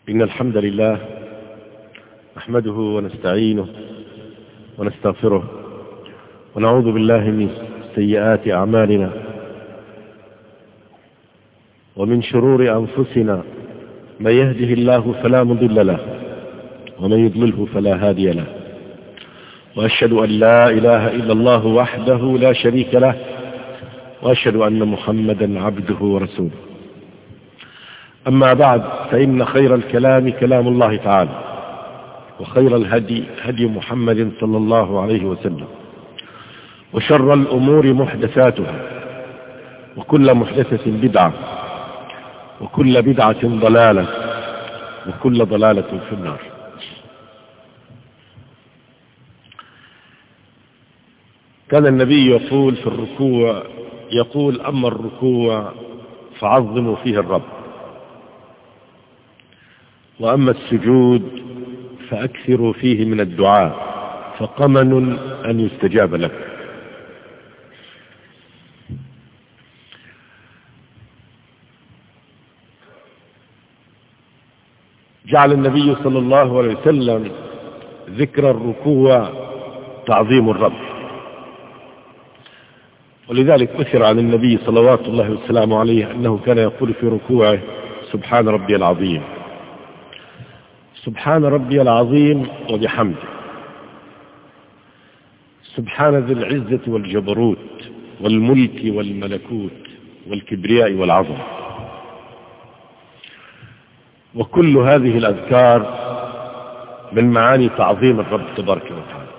إن الحمد لله نحمده ونستعينه ونستغفره ونعوذ بالله من سيئات أعمالنا ومن شرور أنفسنا. من يهده الله فلا مضل له ومن يضلله فلا هادي له، وأشهد أن لا إله إلا الله وحده لا شريك له، وأشهد أن محمدا عبده ورسوله. أما بعد، فإن خير الكلام كلام الله تعالى، وخير الهدي هدي محمد صلى الله عليه وسلم، وشر الأمور محدثاتها، وكل محدثة بدعة، وكل بدعة ضلالة، وكل ضلالة في النار. كان النبي يقول في الركوع، يقول: أما الركوع فعظموا فيه الرب، وأما السجود فأكثروا فيه من الدعاء، فقمن أن يستجاب لك. جعل النبي صلى الله عليه وسلم ذكر الركوع تعظيم الرب، ولذلك أثر عن النبي صلوات الله وسلامه عليه أنه كان يقول في ركوعه: سبحان ربي العظيم، سبحان ربي العظيم وبحمده، سبحان ذي العزة والجبروت والملك والملكوت والكبرياء والعظمة. وكل هذه الأذكار من معاني تعظيم الرب تبارك وتعالى.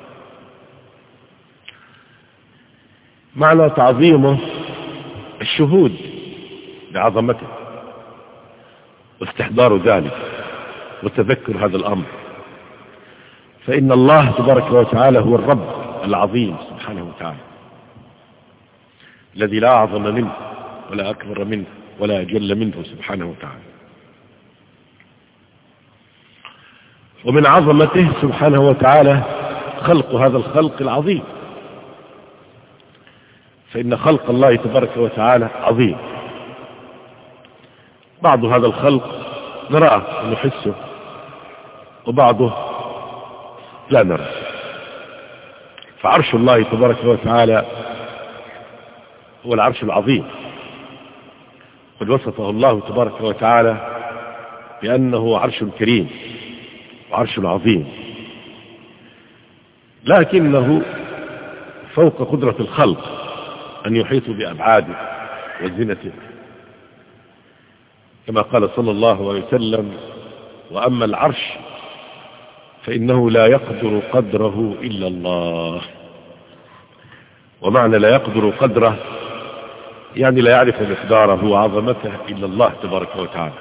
معنى تعظيمه الشهود بعظمته واستحضار ذلك وتذكر هذا الأمر، فإن الله تبارك وتعالى هو الرب العظيم سبحانه وتعالى، الذي لا أعظم منه ولا أكبر منه ولا أجل منه سبحانه وتعالى. ومن عظمته سبحانه وتعالى خلق هذا الخلق العظيم، فإن خلق الله تبارك وتعالى عظيم. بعض هذا الخلق نراه ونحسه، وبعضه لا نراه. فعرش الله تبارك وتعالى هو العرش العظيم، قد وصفه الله تبارك وتعالى بأنه عرش كريم وعرش عظيم، لكنه فوق قدرة الخلق أن يحيطوا بأبعاده وزنته، كما قال صلى الله عليه وسلم: وأما العرش فإنه لا يقدر قدره إلا الله. ومعنى لا يقدر قدره يعني لا يعرف مقداره وعظمته إلا الله تبارك وتعالى.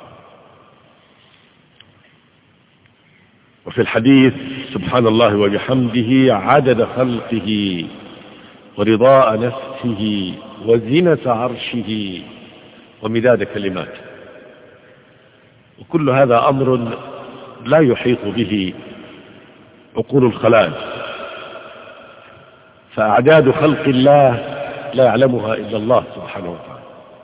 وفي الحديث: سبحان الله وبحمده عدد خلقه ورضاء نفسه وزنة عرشه ومداد كلماته. وكل هذا أمر لا يحيط به عقول الخلائق، فأعداد خلق الله لا يعلمها إلا الله سبحانه وتعالى.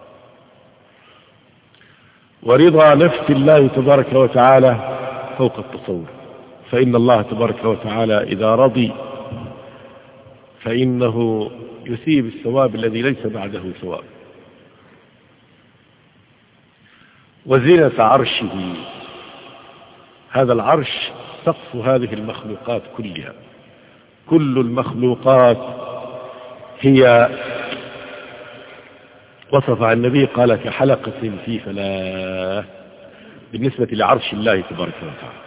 ورضا نفس الله تبارك وتعالى فوق التصور، فإن الله تبارك وتعالى إذا رضي فإنه يثيب الثواب الذي ليس بعده ثواب. وزنة عرشه، هذا العرش سقف هذه المخلوقات كلها. كل المخلوقات هي وصفها النبي قال: كحلقة في فلاة، بالنسبة لعرش الله تبارك وتعالى.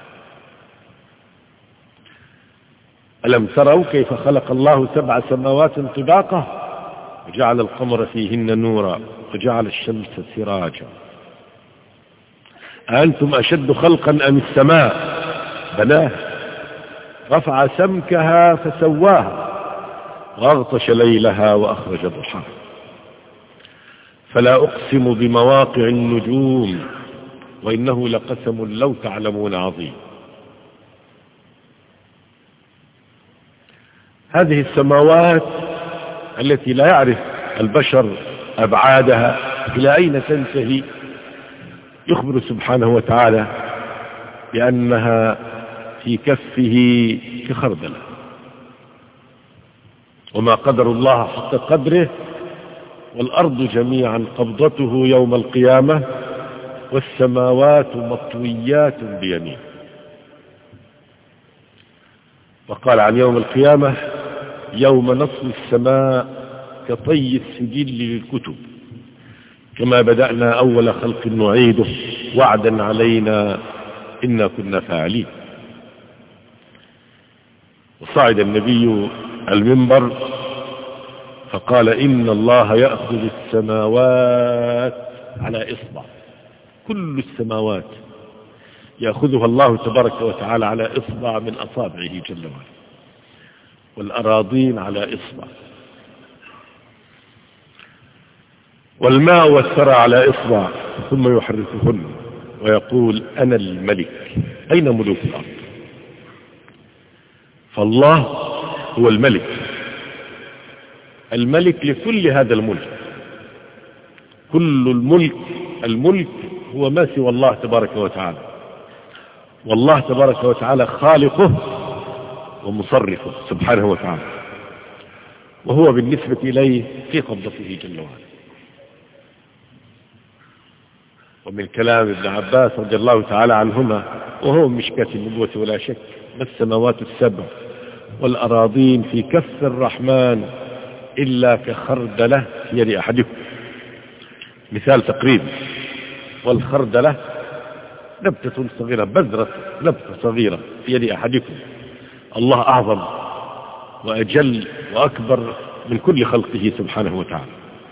ألم تروا كيف خلق الله 7 سماوات طباقا وجعل القمر فيهن نورا وجعل الشمس سراجا. أأنتم أشد خلقا أم السماء بناها رفع سمكها فسواها وأغطش ليلها وأخرج ضحاها. فلا أقسم بمواقع النجوم وإنه لقسم لو تعلمون عظيم. هذه السماوات التي لا يعرف البشر أبعادها إلى أين تنتهي، يخبر سبحانه وتعالى بأنها في كفه كخردلة. وما قدر الله حق قدره، والأرض جميعا قبضته يوم القيامة والسماوات مطويات بيمينه. وقال عن يوم القيامة: يوم نطوي السماء كطي السجل للكتب، كما بدأنا أول خلق نعيده وعدا علينا إنا كنا فاعلين. وصعد النبي المنبر فقال: إن الله يأخذ السماوات على إصبع، كل السماوات يأخذها الله تبارك وتعالى على إصبع من أصابعه جل وعلا، والأراضين على إصبع، والماء والثرى على إصبع، ثم يحركهن ويقول: أنا الملك، أين ملوك الأرض؟ فالله هو الملك، الملك لكل هذا الملك. كل الملك هو ما سوى الله تبارك وتعالى، والله تبارك وتعالى خالقه ومصرفه سبحانه وتعالى، وهو بالنسبة إليه في قبضته جل وعلا. ومن كلام ابن عباس رضي الله تعالى عنهما، وهو مشكاة النبوة ولا شك: ما السماوات السبع والأراضين في كف الرحمن إلا كخردلة في يد أحدكم. مثال تقريبي: والخردلة نبتة صغيرة، بذرة نبتة صغيرة في يد أحدكم. الله أعظم وأجل وأكبر من كل خلقه سبحانه وتعالى.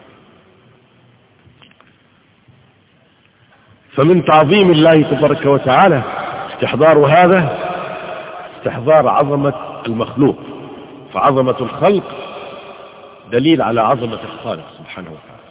فمن تعظيم الله تبارك وتعالى استحضار هذا، استحضار عظمة المخلوق، فعظمة الخلق دليل على عظمة الخالق سبحانه وتعالى.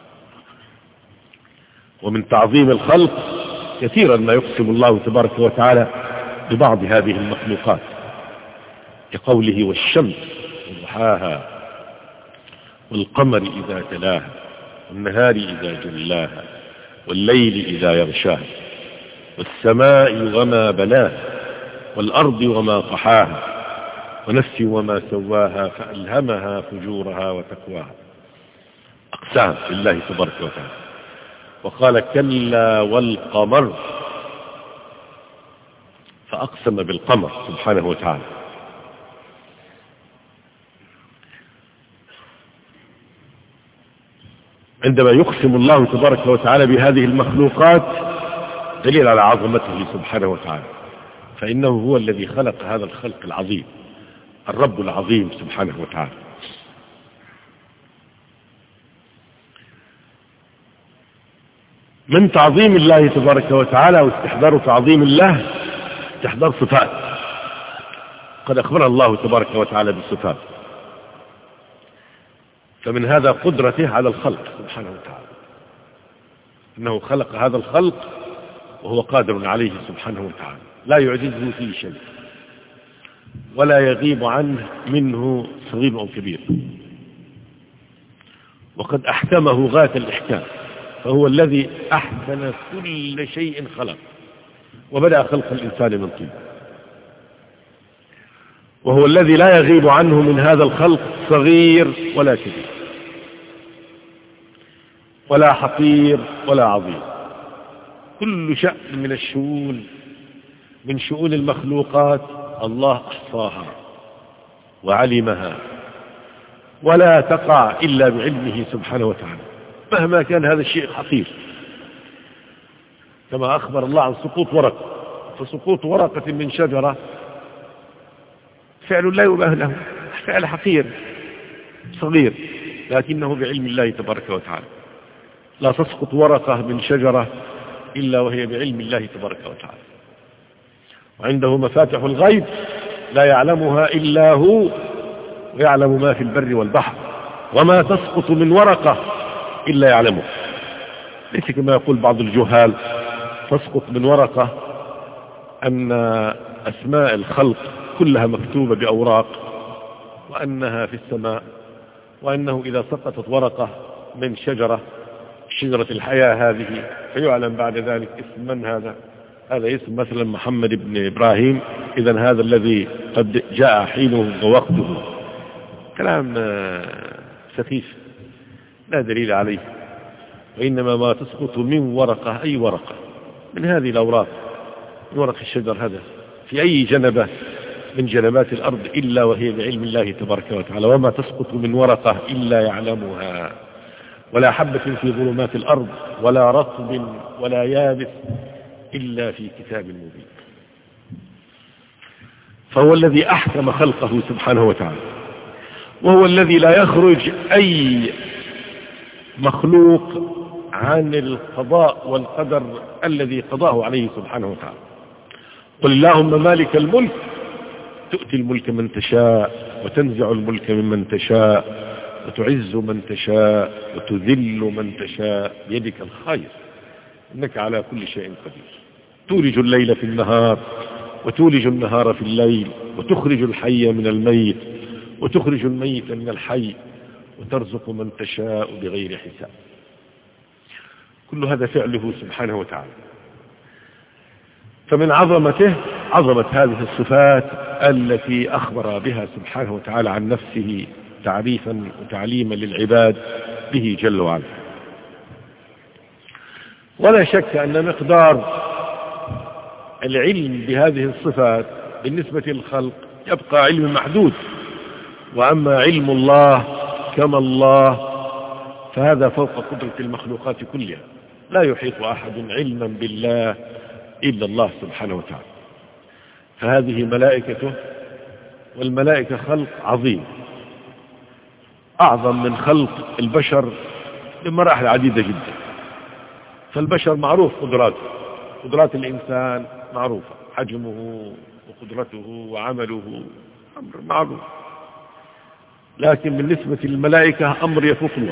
ومن تعظيم الخلق كثيرا ما يقسم الله تبارك وتعالى ببعض هذه المخلوقات، كقوله: والشمس وضحاها، والقمر إذا تلاها، والنهار إذا جلاها، والليل إذا يغشاها، والسماء وما بناها، والأرض وما طحاها، ونفس وما سواها فألهمها فجورها وتقواها. أقسام لله تبارك وتعالى. وقال: كلا والقمر، فأقسم بالقمر سبحانه وتعالى. عندما يقسم الله تبارك وتعالى بهذه المخلوقات دليل على عظمته سبحانه وتعالى، فإنه هو الذي خلق هذا الخلق العظيم، الرب العظيم سبحانه وتعالى. من تعظيم الله تبارك وتعالى واستحضار تعظيم الله استحضار صفات، قد أخبر الله تبارك وتعالى بالصفات. فمن هذا قدرته على الخلق سبحانه وتعالى، إنه خلق هذا الخلق وهو قادر عليه سبحانه وتعالى، لا يعجزه فيه شيء، ولا يغيب عنه منه صغير أو كبير، وقد أحكمه غاية الإحكام. فهو الذي أحسن كل شيء خلق، وبدأ خلق الإنسان من طين. وهو الذي لا يغيب عنه من هذا الخلق صغير ولا كبير، ولا حقير ولا عظيم. كل شأن من الشؤون، من شؤون المخلوقات، الله أحصاها وعلمها، ولا تقع إلا بعلمه سبحانه وتعالى، مهما كان هذا الشيء حقير. كما أخبر الله عن سقوط ورقة، فسقوط ورقة من شجرة فعل لا يباه له، فعل حقير صغير، لكنه بعلم الله تبارك وتعالى. لا تسقط ورقة من شجرة إلا وهي بعلم الله تبارك وتعالى. وعنده مفاتح الغيب لا يعلمها إلا هو، ويعلم ما في البر والبحر، وما تسقط من ورقة إلا يعلمه. ليس كما يقول بعض الجهال تسقط من ورقة، أن أسماء الخلق كلها مكتوبة بأوراق وأنها في السماء، وأنه إذا سقطت ورقة من شجرة الحياة هذه فيعلم بعد ذلك اسم من هذا. هذا اسم مثلا محمد بن إبراهيم، إذن هذا الذي قد جاء حينه ووقته. كلام سخيف لا دليل عليه، وإنما ما تسقط من ورقة، أي ورقة من هذه الأوراق، من ورق الشجر هذا في أي جنبة من جنبات الأرض إلا وهي بعلم الله تبارك وتعالى، وما تسقط من ورقة إلا يعلمها، ولا حبة في ظلمات الأرض ولا رطب ولا يابس إلا في كتاب مبين. فهو الذي أحكم خلقه سبحانه وتعالى، وهو الذي لا يخرج أي مخلوق عن القضاء والقدر الذي قضاه عليه سبحانه وتعالى. قل اللهم مالك الملك تؤتي الملك من تشاء وتنزع الملك ممن تشاء وتعز من تشاء وتذل من تشاء بيدك الخير إنك على كل شيء قدير. تولج الليل في النهار وتولج النهار في الليل، وتخرج الحي من الميت وتخرج الميت من الحي، وترزق من تشاء بغير حساب. كل هذا فعله سبحانه وتعالى. فمن عظمته عظمة هذه الصفات التي أخبر بها سبحانه وتعالى عن نفسه تعريفا وتعليما للعباد به جل وعلا. ولا شك أن مقدار العلم بهذه الصفات بالنسبة للخلق يبقى علم محدود، وأما علم الله كما الله فهذا فوق قدرة المخلوقات كلها، لا يحيط أحد علما بالله إلا الله سبحانه وتعالى. فهذه ملائكته، والملائكة خلق عظيم أعظم من خلق البشر بمراحل عديدة جدا. فالبشر معروف قدرات الإنسان معروفة، حجمه وقدرته وعمله أمر معروف، لكن بالنسبة للملائكة أمر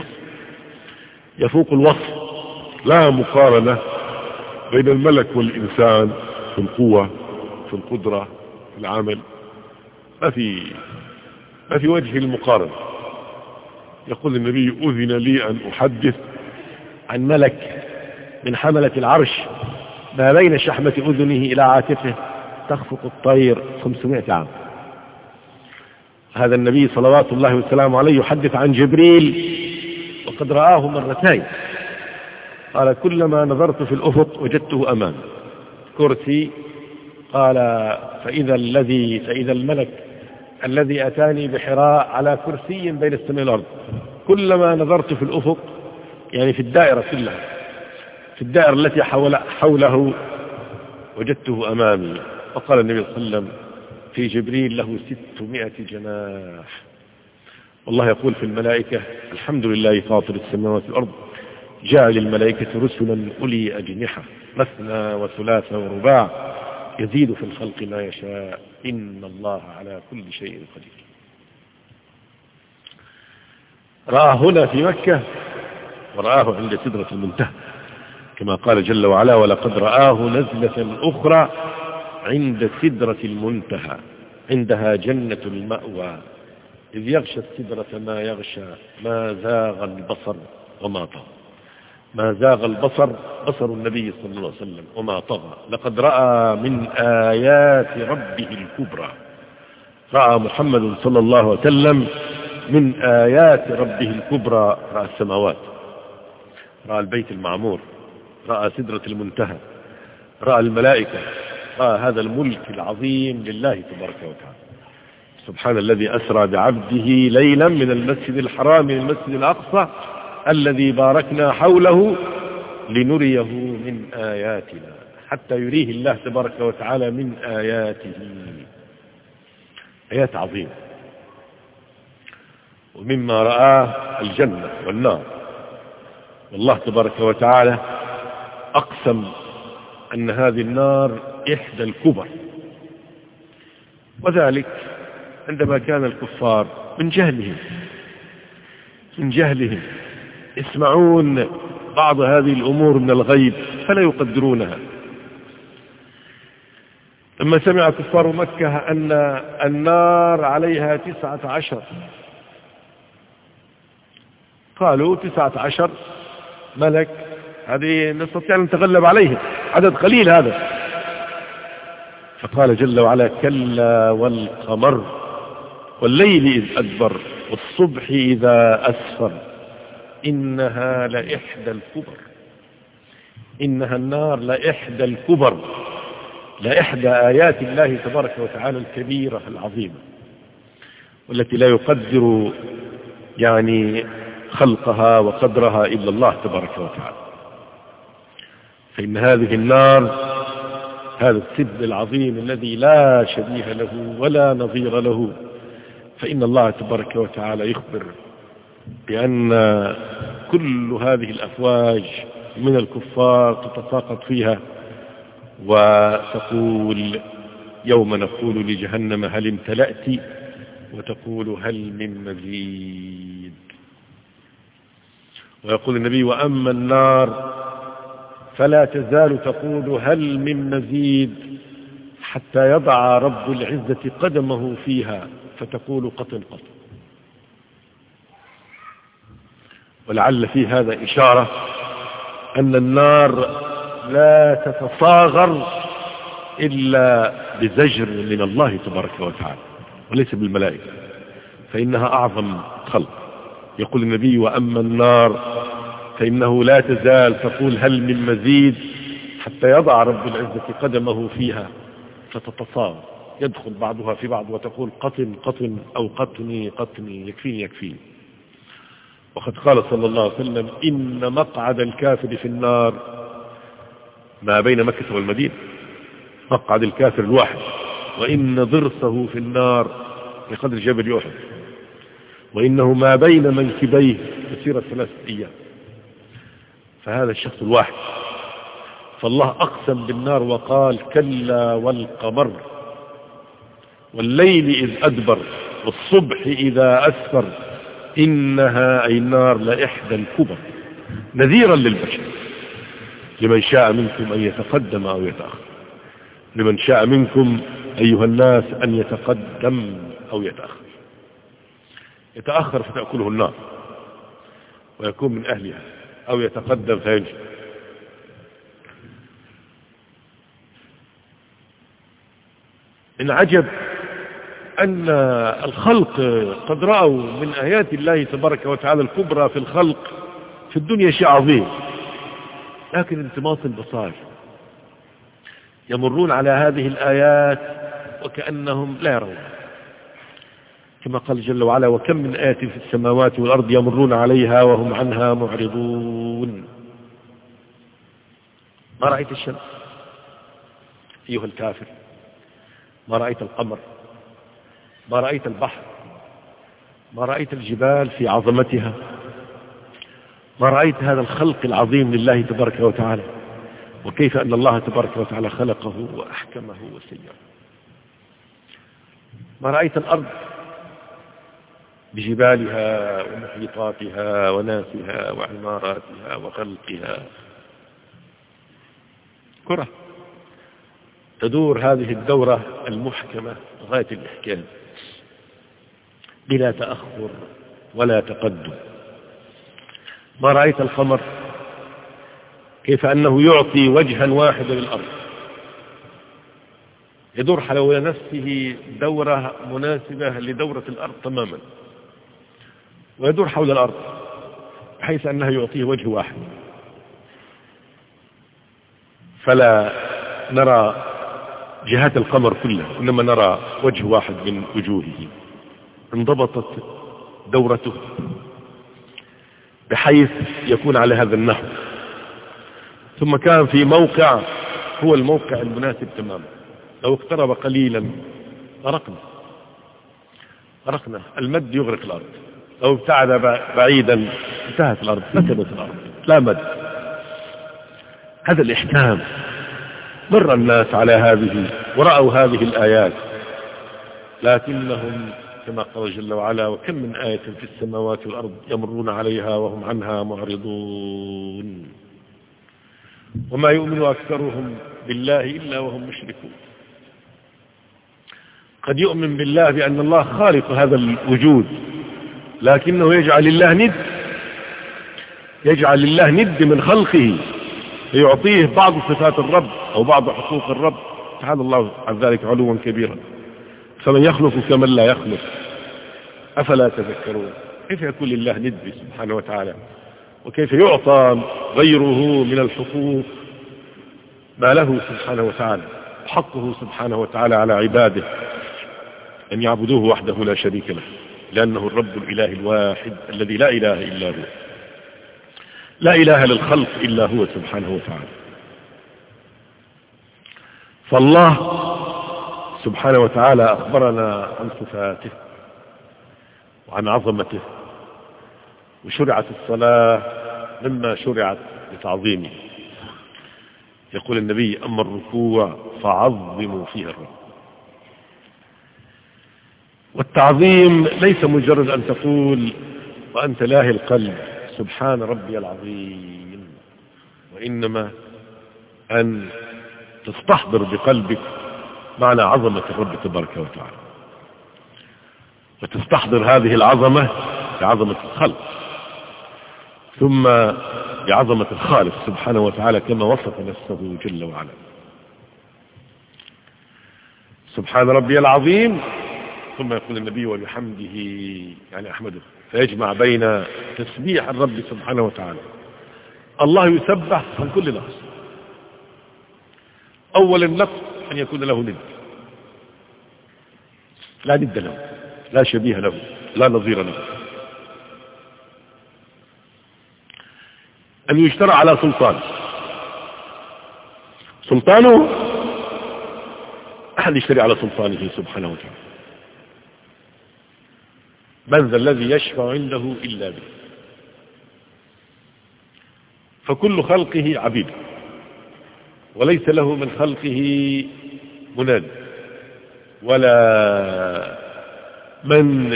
يفوق الوصف. لا مقارنة بين الملك والإنسان في القوة، في القدرة، في العمل، ما في وجه المقارنة. يقول النبي أذن لي أن أحدث عن ملك من حملة العرش ما بين شحمة أذنه إلى عاتقه تخفق الطير 500 عام. هذا النبي صلوات الله وسلامه عليه يحدث عن جبريل وقد رآه مرتين، قال كلما نظرت في الأفق وجدته أمامي كرسي، قال فإذا الملك الذي أتاني بحراء على كرسي بين السماء والأرض، كلما نظرت في الأفق يعني في الدائرة كلها، في الدائرة التي حوله وجدته أمامي. وقال النبي صلى الله عليه وسلم في جبريل له 600 جناح. والله يقول في الملائكة الحمد لله فاطر السماوات والأرض جعل الملائكة رسلا أولي أجنحة مثنى وثلاث ورباع يزيد في الخلق ما يشاء إن الله على كل شيء قدير. رآه هنا في مكة ورآه عند سدرة المنتهى كما قال جل وعلا ولقد رآه نزلة أخرى عند سدرة المنتهى عندها جنة المأوى إذ يغشى السدرة ما يغشى ما زاغ البصر وما طغى. ما زاغ البصر بصر النبي صلى الله عليه وسلم وما طغى. لقد رأى من آيات ربه الكبرى. رأى محمد صلى الله عليه وسلم من آيات ربه الكبرى، رأى السماوات، رأى البيت المعمور، رأى سدرة المنتهى، رأى الملائكة، رأى هذا الملك العظيم لله تبارك وتعالى. سبحان الذي أسرى بعبده ليلا من المسجد الحرام من المسجد الأقصى الذي باركنا حوله لنريه من آياتنا، حتى يريه الله تبارك وتعالى من آياته. آيات عظيمة. ومما رآه الجنة والنار، والله تبارك وتعالى أقسم أن هذه النار إحدى الكبر، وذلك عندما كان الكفار من جهلهم يسمعون بعض هذه الأمور من الغيب فلا يقدرونها. لما سمع كفار مكة أن النار عليها 19 قالوا 19 ملك، هذه نستطيع أن نتغلب عليهم، عدد قليل هذا فقال جل وعلا: كلا والقمر والليل إذ أدبر والصبح إذا أسفر إنها لإحدى الكبر. إنها النار لإحدى الكبر، لإحدى آيات الله تبارك وتعالى الكبيرة العظيمة، والتي لا يقدر يعني خلقها وقدرها إلا الله تبارك وتعالى. فإن هذه النار، هذا السد العظيم الذي لا شبيه له ولا نظير له، فإن الله تبارك وتعالى يخبر بأن كل هذه الأفواج من الكفار تتساقط فيها وتقول: يوم نقول لجهنم هل امتلأت وتقول هل من مزيد. ويقول النبي: وأما النار فلا تزال تقول هل من مزيد حتى يضع رب العزة قدمه فيها فتقول قطن قطن. ولعل في هذا إشارة أن النار لا تتصاغر إلا بزجر من الله تبارك وتعالى وليس بالملائكة، فإنها أعظم خلق. يقول النبي: وأما النار فإنه لا تزال تقول هل من مزيد حتى يضع رب العزة قدمه فيها فتتصاغر، يدخل بعضها في بعض وتقول قطن قطن أو قطني قطني، يكفيني يكفيني. وقد قال صلى الله عليه وسلم: إن مقعد الكافر في النار ما بين مكة والمدينة، مقعد الكافر الواحد، وإن ضرسه في النار بقدر جبل أحد، وإنه ما بين منكبيه مسيرة 3 أيام. فهذا الشخص الواحد. فالله أقسم بالنار وقال: كلا والقمر والليل إذ أدبر والصبح إذا أسفر إنها أي النار لإحدى الكبر، نذيرا للبشر، لمن شاء منكم أن يتقدم أو يتأخر. لمن شاء منكم أيها الناس أن يتقدم أو يتأخر. يتأخر فتأكله النار ويكون من أهلها، أو يتقدم فينجو. من عجب أن الخلق قد رأوا من آيات الله تبارك وتعالى الكبرى في الخلق في الدنيا شيء عظيم، لكن انطماس البصائر يمرون على هذه الآيات وكأنهم لا يرون، كما قال جل وعلا: وكم من آية في السماوات والأرض يمرون عليها وهم عنها معرضون. ما رأيت الشمس أيها الكافر، ما رأيت القمر، ما رأيت البحر، ما رأيت الجبال في عظمتها، ما رأيت هذا الخلق العظيم لله تبارك وتعالى، وكيف أن الله تبارك وتعالى خلقه وأحكمه وسيره. ما رأيت الأرض بجبالها ومحيطاتها وناسها وعماراتها وخلقها، كرة تدور هذه الدورة المحكمة غاية الإحكام بلا تأخر ولا تقدم. ما رأيت القمر كيف أنه يعطي وجها واحدا للأرض، يدور حول نفسه دورة مناسبة لدورة الأرض تماما، ويدور حول الأرض بحيث أنها يعطيه وجه واحد، فلا نرى جهات القمر كلها، إنما نرى وجه واحد من وجوهه. انضبطت دورته بحيث يكون على هذا النحو، ثم كان في موقع هو الموقع المناسب تماما. لو اقترب قليلا غرقنا، المد يغرق الأرض. لو ابتعد بعيدا انتهت الأرض، نكبت الأرض، لا مد. هذا الإحكام. مر الناس على هذه ورأوا هذه الآيات، لكنهم كما قال جل وعلا: وكم من آية في السماوات والأرض يمرون عليها وهم عنها معرضون وما يؤمن أكثرهم بالله إلا وهم مشركون. قد يؤمن بالله بأن الله خالق هذا الوجود، لكنه يجعل لله ند من خلقه، ليعطيه بعض صفات الرب أو بعض حقوق الرب تعالى الله عن ذلك علوا كبيرا. فمن يخلق كمن لا يخلق أفلا تذكرون. كيف يكون لله ند سبحانه وتعالى، وكيف يعطى غيره من الحقوق ما له سبحانه وتعالى. حقه سبحانه وتعالى على عباده أن يعبدوه وحده لا شريك له، لأنه الرب الإله الواحد الذي لا إله إلا هو، لا إله للخلق إلا هو سبحانه وتعالى. فالله سبحانه وتعالى أخبرنا عن صفاته وعن عظمته، وشرعت الصلاة مما شرعت لتعظيمه. يقول النبي: أما الركوع فعظموا فيه الرب. والتعظيم ليس مجرد أن تقول وأنت لاهي القلب سبحان ربي العظيم، وإنما أن تستحضر بقلبك معنى عظمة الرب تبارك وتعالى، وتستحضر هذه العظمة بعظمة الخلق، ثم بعظمة الخالق سبحانه وتعالى كما وصف نفسه جل وعلا. سبحان ربي العظيم، ثم يقول النبي: وبحمده، يعني أحمده. فيجمع بين تسبيح الرب سبحانه وتعالى. الله يسبح عن كل نقص. أول النقص أن يكون له ند، لا ند له، لا شبيه له، لا نظير له. أن يشترع على سلطانه أحد يشتري على سلطانه سبحانه وتعالى. من ذا الذي يشفع عنده إلا به. فكل خلقه عبيد، وليس له من خلقه مناد ولا من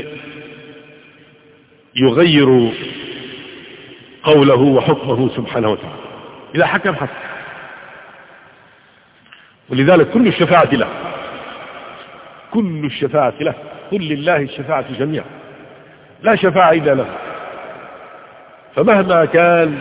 يغير قوله وحكمه سبحانه وتعالى. إذا حكم حكم، ولذلك كل الشفاعة له، كل الشفاعة له، قل لله الشفاعة جميعا، لا شفاعة إلا له. فمهما كان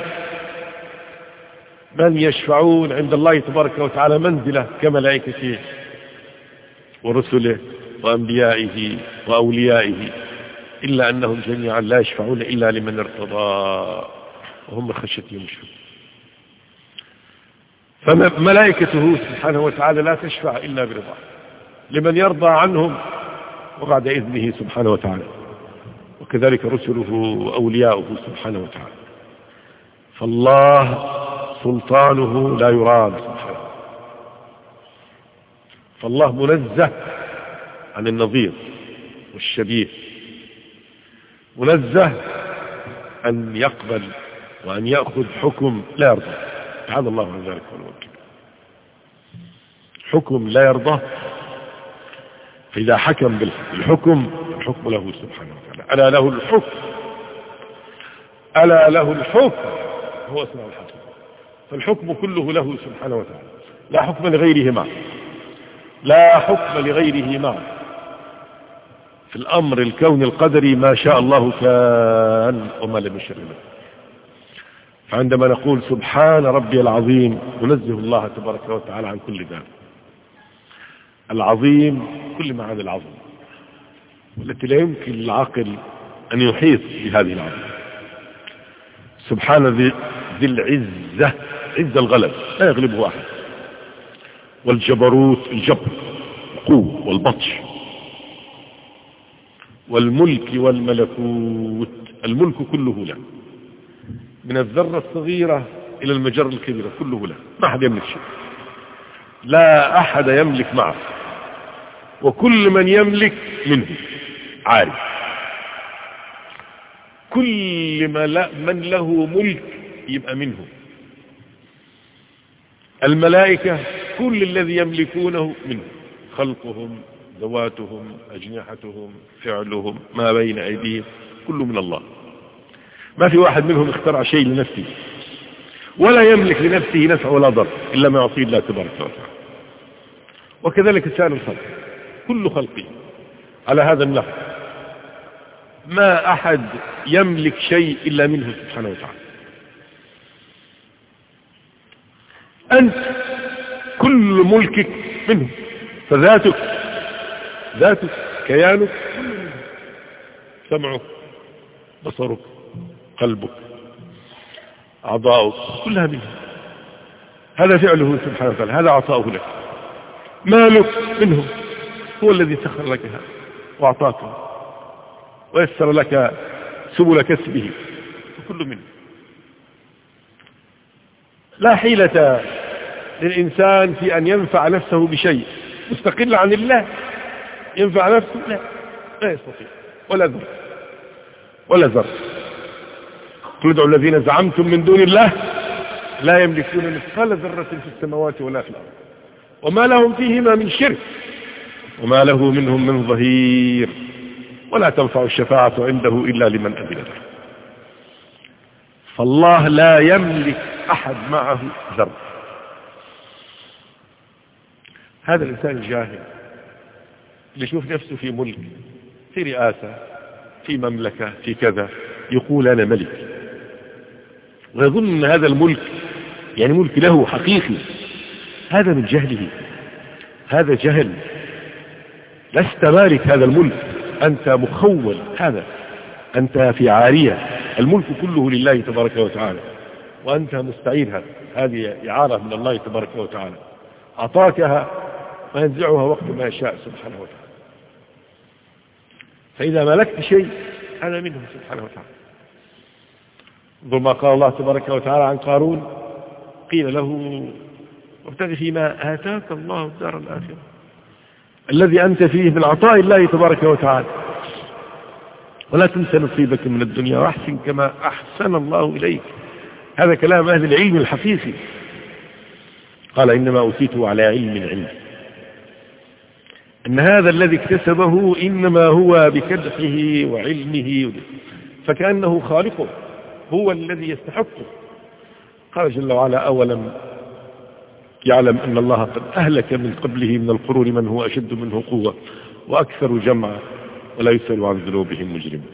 من يشفعون عند الله تبارك وتعالى منزلة كملائكته ورسله وأنبيائه وأوليائه، إلا أنهم جميعا لا يشفعون إلا لمن ارتضى، وهم من خشيته مشفقون. فملائكته سبحانه وتعالى لا تشفع إلا برضاه لمن يرضى عنهم وبعد إذنه سبحانه وتعالى، وكذلك رسله وأولياؤه سبحانه وتعالى. فالله سلطانه لا يرام سبحانه، فالله منزه عن النظير والشبيه، منزه أن يقبل وأن يأخذ حكم لا يرضى. تعالى الله عن ذلك والوكيل. حكم لا يرضى، فإذا حكم بالحكم الحكم له سبحانه وتعالى. ألا له الحكم، ألا له الحكم، هو اسمه الحكم. فالحكم كله له سبحانه وتعالى، لا حكم لغيره معه، لا حكم لغيره معه. في الأمر الكوني القدري ما شاء الله كان وما لم يشاء له. فعندما نقول سبحان ربي العظيم ننزه الله تبارك وتعالى عن كل ذلك. العظيم كل معاني العظم، والتي لا يمكن للعقل أن يحيط بهذه العظمة. سبحان ذي العزة، عز الغلب لا يغلبه أحد، والجبروت الجبر، القوة والبطش، والملك والملكوت، الملك كله له، من الذرة الصغيرة إلى المجرة الكبيرة كله له، ما أحد يملك شيء، لا أحد يملك معه، وكل من يملك منه عارف. كل من له ملك يبقى منه. الملائكة كل الذي يملكونه منه، خلقهم، ذواتهم، أجنحتهم، فعلهم، ما بين أيديهم، كله من الله. ما في واحد منهم اخترع شيء لنفسه، ولا يملك لنفسه نفع ولا ضر إلا ما يعطيه الله تبارك وتعالى. وكذلك سائر الخلق، كل خلقه على هذا النحو، ما أحد يملك شيء إلا منه سبحانه وتعالى. أنت كل ملكك منه. فذاتك كيانك سمعك بصرك قلبك أعضاؤك كلها منه. هذا فعله سبحانه وتعالى، هذا عطاؤه لك. مالك منه، هو الذي سخر لك هذا وأعطاك ويسر لك سبل كسبه، كل منه. لا حيلة للإنسان في أن ينفع نفسه بشيء مستقل عن الله. ينفع نفسه لا يستطيع ولا ذر. قل ادعوا الذين زعمتم من دون الله لا يملكون مثقال ذرة في السماوات ولا في الأرض وما لهم فيهما من شرك وما له منهم من ظهير ولا تنفع الشفاعة عنده إلا لمن أذن له. فالله لا يملك أحد معه ذر. هذا الإنسان الجاهل اللي يشوف نفسه في ملك، في رئاسة، في مملكة، في كذا، يقول أنا ملك، ويظن أن هذا الملك يعني ملك له حقيقي. هذا من جهله، هذا جهل. لست مالك هذا الملك، أنت مخول، هذا أنت في عارية. الملك كله لله تبارك وتعالى وأنت مستعيرها. هذه إعارة من الله تبارك وتعالى، أعطاكها وينزعها وقت ما يشاء سبحانه وتعالى. فإذا ملكت شيء أنا منه سبحانه وتعالى. انظر ما قال الله تبارك وتعالى عن قارون، قيل له وابتغ فيما آتاك الله الدار الآخرة، الذي أنت فيه من عطاء الله تبارك وتعالى، ولا تنسى نصيبك من الدنيا واحسن كما أحسن الله إليك. هذا كلام أهل العلم الحقيقي. قال إنما أوتيته على علم عندي، أن هذا الذي اكتسبه إنما هو بكدحه وعلمه، فكأنه خالقه، هو الذي يستحقه. قال جل وعلا أولم يعلم أن الله قد أهلك من قبله من القرون من هو أشد منه قوة وأكثر جمعا ولا يسأل عن ذنوبهم مجرمون.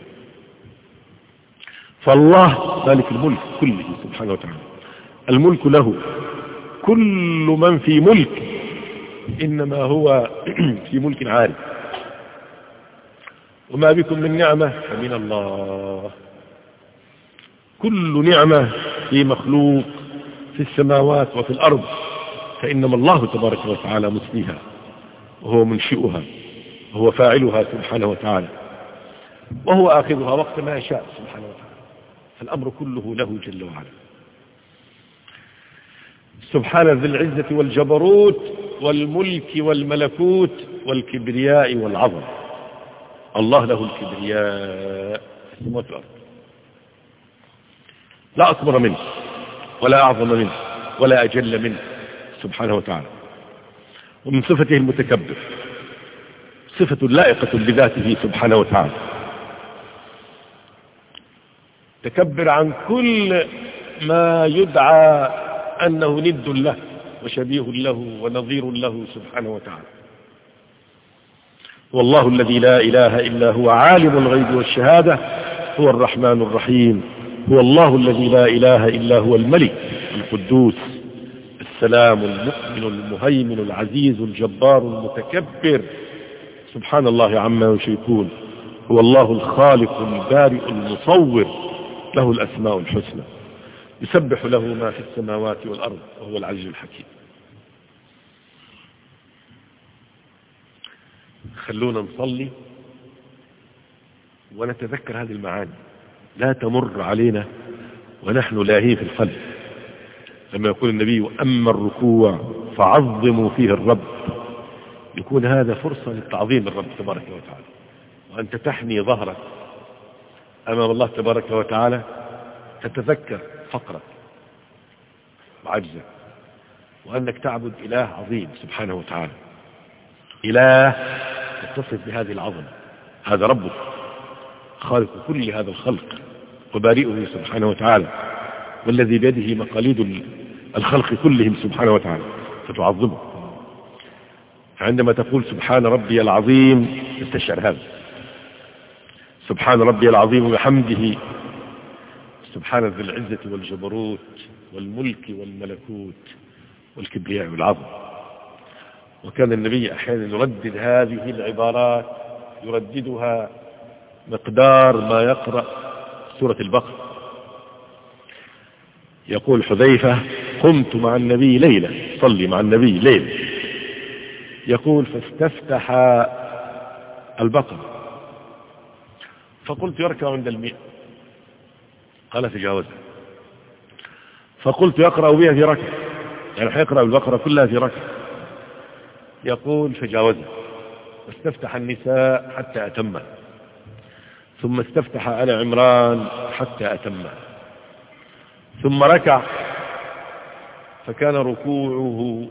فالله مالك الملك كله سبحانه وتعالى، الملك له. كل من في ملك إنما هو في ملك عاري، وما بكم من نعمة فمن الله. كل نعمة في مخلوق في السماوات وفي الأرض فإنما الله تبارك وتعالى مسليها، وهو منشئها، وهو فاعلها سبحانه وتعالى، وهو آخذها وقت ما يشاء سبحانه وتعالى. فالأمر كله له جل وعلا. سبحان ذي العزة والجبروت والملك والملكوت والكبرياء والعظم. الله له الكبرياء في السماوات والأرض، لا أكبر منه ولا أعظم منه ولا أجل منه سبحانه وتعالى. ومن صفته المتكبر، صفة لائقة بذاته سبحانه وتعالى، تكبر عن كل ما يدعى أنه ند له وشبيه له ونظير له سبحانه وتعالى. والله الذي لا إله إلا هو عالم الغيب والشهادة، هو الرحمن الرحيم. هو الله الذي لا إله إلا هو الملك القدوس السلام المؤمن المهيمن العزيز الجبار المتكبر، سبحان الله عما يشركون. هو الله الخالق البارئ المصور، له الأسماء الحسنى، يسبح له ما في السماوات والأرض، وهو العزيز الحكيم. خلونا نصلي ونتذكر هذه المعاني، لا تمر علينا ونحن لاهين في القلب. لما يقول النبي أما الركوع فعظموا فيه الرب، يكون هذا فرصة للتعظيم الرب تبارك وتعالى، وأنت تحني ظهرك أمام الله تبارك وتعالى، تتذكر فقرك وعجزك، وأنك تعبد إله عظيم سبحانه وتعالى، إله يتصف بهذه العظمة. هذا ربك خالق كل هذا الخلق وبارئه سبحانه وتعالى، والذي بيده مقاليد الخلق كلهم سبحانه وتعالى، فتعظمه. فعندما تقول سبحان ربي العظيم تستشعر هذا، سبحان ربي العظيم بحمده، سبحان ذي العزة والجبروت والملك والملكوت والكبرياء والعظم. وكان النبي أحيانا يردد هذه العبارات، يرددها مقدار ما يقرأ سورة البقرة. يقول حذيفة: قمت مع النبي ليلة، صلي مع النبي ليلة، يقول فاستفتح البقرة فقلت يركع عند 100، قال تجاوزها، فقلت يقرأ بها في ركعة، يعني حيقرأ البقرة كلها في ركعة، يقول فجاوزها، واستفتح النساء حتى أتمها، ثم استفتح آل عمران حتى أتمها، ثم ركع فكان ركوعه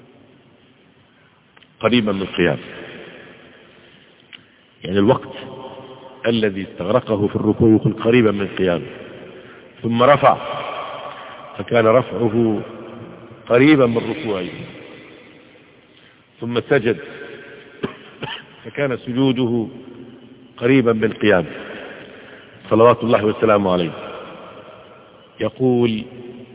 قريبا من القيام، يعني الوقت الذي استغرقه في الركوع يكون قريبا من القيام. ثم رفع فكان رفعه قريبا من ركوعه، ثم سجد فكان سجوده قريبا من القيام صلوات الله وسلامه عليه. يقول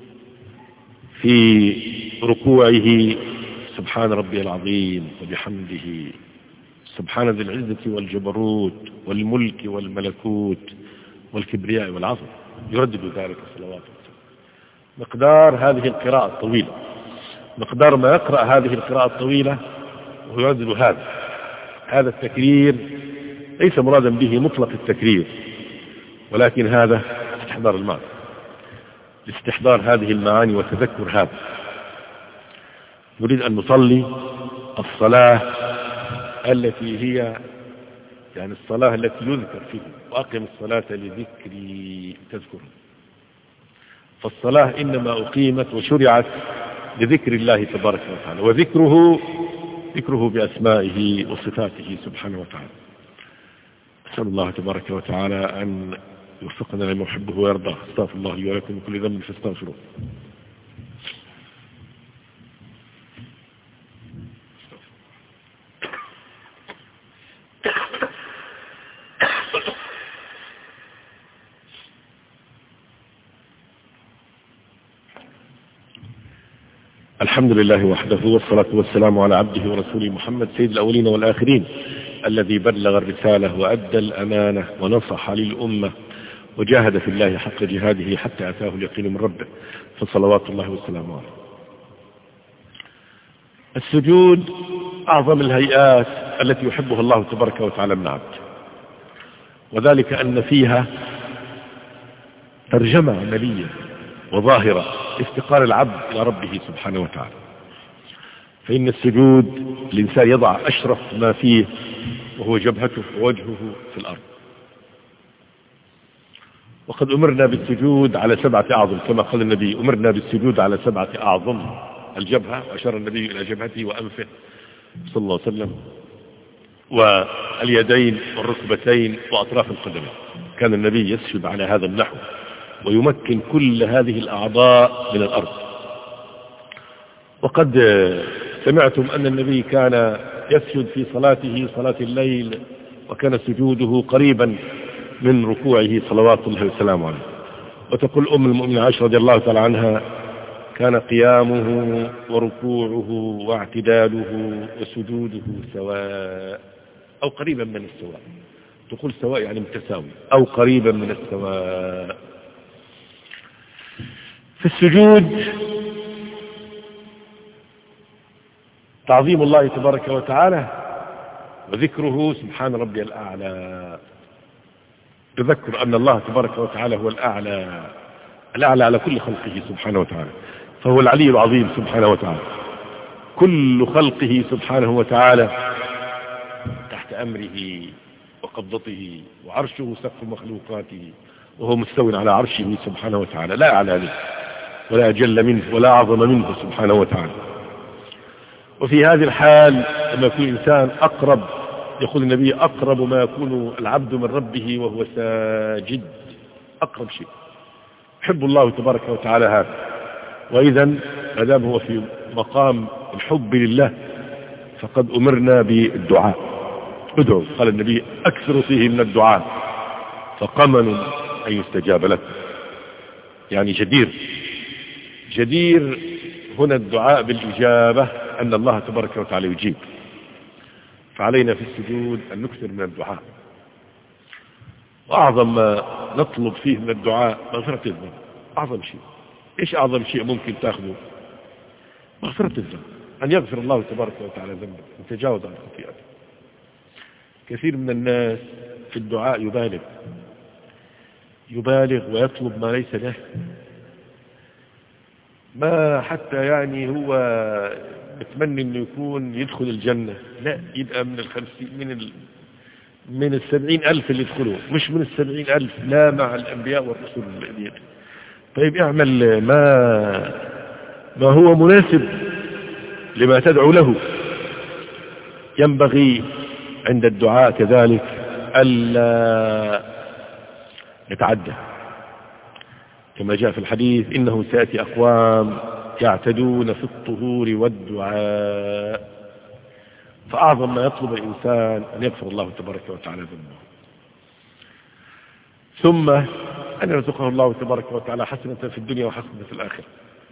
في ركوعه: سبحان ربي العظيم وبحمده، سبحان ذي العزة والجبروت والملك والملكوت والكبرياء والعظمة، يردد ذلك صلوات الله. مقدار هذه القراءة الطويلة، مقدار ما يقرأ هذه القراءة الطويلة وهو يردد هذا التكرير، ليس مرادا به مطلق التكرير، ولكن هذا استحضار المعنى، لاستحضار هذه المعاني وتذكر هذا. نريد أن نصلي الصلاة التي هي يعني الصلاة التي يذكر فيها: وأقم الصلاة لذكري تذكر. فالصلاة إنما أقيمت وشرعت لذكر الله تبارك وتعالى، ذكره بأسمائه وصفاته سبحانه وتعالى. أسأل الله تبارك وتعالى أن يوفقنا لما يحبه ويرضاه. استغفر الله لي ولكم من كل ذنب فاستغفروه. الحمد لله وحده، والصلاة والسلام على عبده ورسوله محمد سيد الأولين والآخرين، الذي بلغ الرسالة وأدى الأمانة ونصح للأمة وجاهد في الله حق جهاده حتى أتاه اليقين من ربه، فصلوات الله والسلام عليه. السجود أعظم الهيئات التي يحبها الله تبارك وتعالى من عبده، وذلك أن فيها ترجمة عملية وظاهرة افتقار العبد إلى ربه سبحانه وتعالى. فإن السجود الإنسان يضع أشرف ما فيه وهو جبهته ووجهه في الأرض. وقد أمرنا بالسجود على 7 أعظم، كما قال النبي: أمرنا بالسجود على 7 أعظم: الجبهة، وأشار النبي إلى جبهته وأنفه صلى الله عليه وسلم، واليدين والركبتين وأطراف القدمين. كان النبي يسجد على هذا النحو ويمكن كل هذه الأعضاء من الأرض. وقد سمعتم أن النبي كان يسجد في صلاته صلاة الليل وكان سجوده قريبا من ركوعه صلوات الله وسلامه عليه. وتقول أم المؤمنين عائشة رضي الله تعالى عنها: كان قيامه وركوعه واعتداله وسجوده سواء أو قريبا من السواء. تقول سواء يعني متساوي أو قريبا من السواء. في السجود تعظيم الله تبارك وتعالى وذكره سبحان ربي الأعلى، تذكر أن الله تبارك وتعالى هو الأعلى على كل خلقه سبحانه وتعالى، فهو العلي العظيم سبحانه وتعالى. كل خلقه سبحانه وتعالى تحت أمره وقبضته، وعرشه سقف مخلوقاته، وهو مستوٍ على عرشه سبحانه وتعالى، لا أعلى منه ولا أجل منه ولا أعظم منه سبحانه وتعالى. وفي هذه الحال لما يكون الإنسان أقرب، يقول النبي: أقرب ما يكون العبد من ربه وهو ساجد. أقرب شيء يحب الله تبارك وتعالى هذا. وإذا ما دام هو في مقام الحب لله فقد أمرنا بالدعاء. ادعوا، قال النبي: أكثر فيه من الدعاء فقمن أن يستجاب لك. يعني جدير هنا الدعاء بالإجابة أن الله تبارك وتعالى يجيب. فعلينا في السجود أن نكثر من الدعاء، وأعظم ما نطلب فيه من الدعاء مغفرة الذنب. أعظم شيء. إيش أعظم شيء ممكن تأخذه؟ مغفرة الذنب، أن يغفر الله تبارك وتعالى ذنبك وتجاوز عن خطيئتك. كثير من الناس في الدعاء يبالغ ويطلب ما ليس له، ما حتى يعني هو بتمني انه يكون يدخل الجنة، لا، يبقى من 70,000 اللي يدخلوا، مش من 70,000، لا مع الأنبياء والرسل الذين. طيب اعمل ما هو مناسب لما تدعو له. ينبغي عند الدعاء كذلك ألا يتعدى، كما جاء في الحديث: إنه سيأتي أقوام يعتدون في الطهور والدعاء. فأعظم ما يطلب الإنسان أن يغفر الله تبارك وتعالى ذنبه، ثم أن يرزقه الله تبارك وتعالى حسنة في الدنيا وحسنة في الآخرة.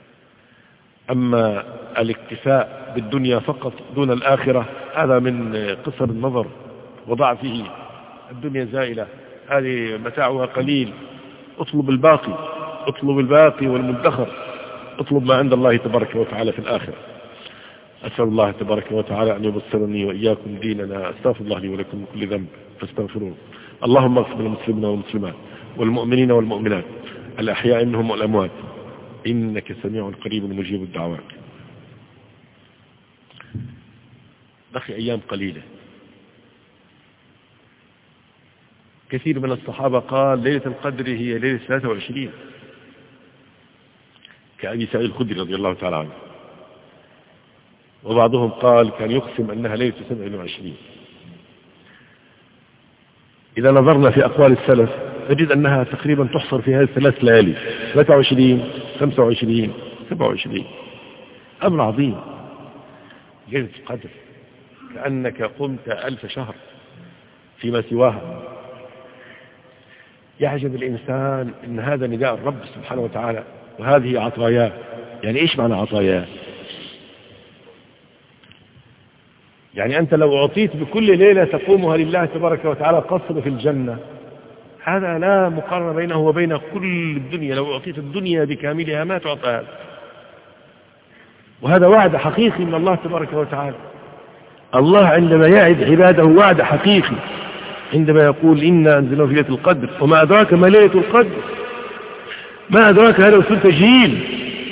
أما الاكتفاء بالدنيا فقط دون الآخرة هذا من قصر النظر وضعفه. الدنيا زائلة، هذه متاعها قليل، اطلب الباقي والمدخر، اطلب ما عند الله تبارك وتعالى في الآخرة. أسأل الله تبارك وتعالى أن يبصرني وإياكم ديننا. أستغفر الله لي ولكم من كل ذنب فاستغفروه. اللهم اغفر للمسلمين والمسلمات والمؤمنين والمؤمنات الأحياء منهم والأموات، إنك سميع قريب مجيب الدعوات. بقي أيام قليلة. كثير من الصحابة قال ليلة القدر هي ليلة 23، كأبي سعيد الخدري رضي الله تعالى عنه، وبعضهم قال كان يقسم أنها ليلة 27. إذا نظرنا في أقوال السلف نجد أنها تقريبا تحصر في هذه الثلاث ليالي: 23 25 27. أمر عظيم، ليلة القدر كأنك قمت 1000 شهر فيما سواها. يعجب الإنسان إن هذا نداء الرب سبحانه وتعالى، وهذه عطاياه. يعني إيش معنى عطاياه؟ يعني أنت لو أعطيت بكل ليلة تقومها لله تبارك وتعالى قصر في الجنة، هذا لا مقارنة بينه وبين كل الدنيا. لو أعطيت الدنيا بكاملها ما تعطى هذا. وهذا وعد حقيقي من الله تبارك وتعالى. الله عندما يعد عباده وعد حقيقي، عندما يقول إنا أنزلناه في ليلة القدر، وما أدراك ما ليلة القدر، ما أدراك هذا وصول تجهيل،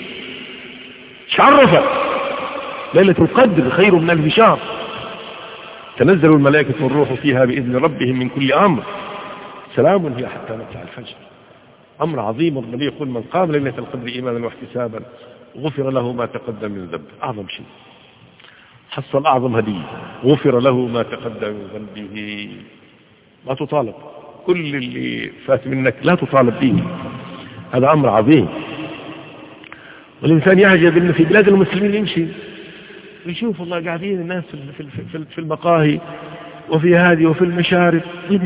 شعرفة ليلة القدر خير من 1000 شهر، تنزل الملائكة والروح فيها بإذن ربهم من كل أمر، سلام هي حتى مطلع الفجر. أمر عظيم. النبي يقول من قام ليلة القدر إيمانا واحتسابا غفر له ما تقدم من ذنبه. أعظم شيء، حصل أعظم هدية، غفر له ما تقدم من ذنبه. ما تطالب، كل اللي فات منك لا تطالب به. هذا أمر عظيم. والإنسان يعجب إنه في بلاد المسلمين يمشي ويشوف والله قاعدين الناس في المقاهي وفي هذه وفي المشارب.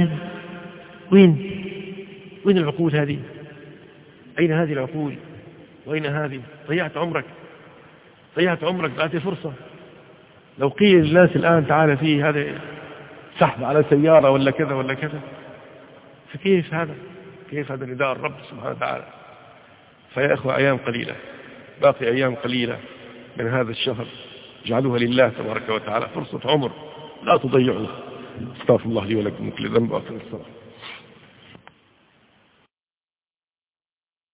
وين العقول هذه؟ أين هذه العقول؟ وأين هذه؟ ضيعت عمرك بأتي فرصة. لو قيل للناس الآن تعالى فيه هذا سحب على سيارة ولا كذا ولا كذا، فكيف هذا؟ كيف هذا نداء الرب سبحانه وتعالى؟ فيا أخوة أيام قليلة، باقي أيام قليلة من هذا الشهر، اجعلوها لله تبارك وتعالى فرصة عمر لا تضيعوها. استغفر الله لي ولكم من كل ذنب وأقم الصلاة.